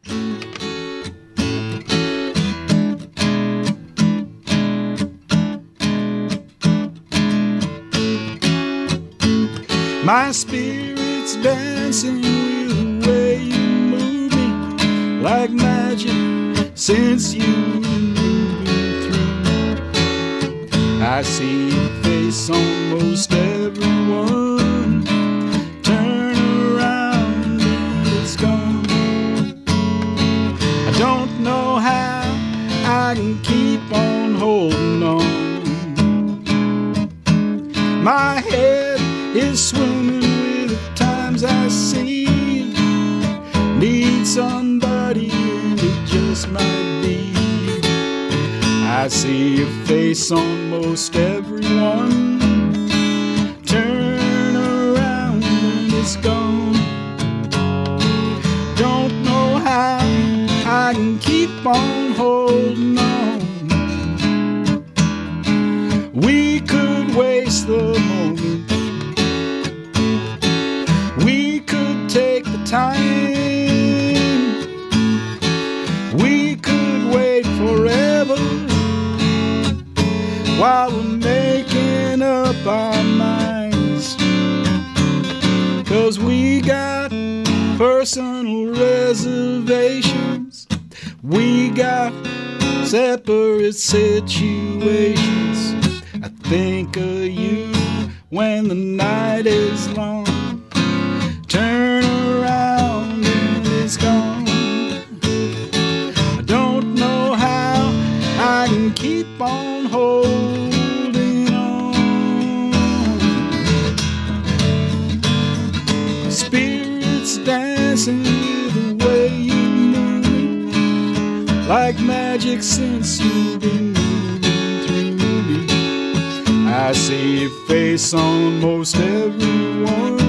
My spirit's dancing with the way you move me, like magic since you've been moving through. I see your face on most everyone. Turn around and it's gone. I don't know how I can keep on holding on. My head is swimming with the times I see. Need somebody and it just might be. I see your face on most everyone. Turn around and it's gone. Don't know how I can keep on holding on. We could waste the moment. We could take the time. We could wait forever while we're making up our minds. 'Cause we got personal reservations. We got separate situations. I think of you when the night is long. Turn around and it's gone. I don't know how I can keep on holding on. Spirits dancing with the way you move, like magic since you've been moving through me. I see your face on most everyone.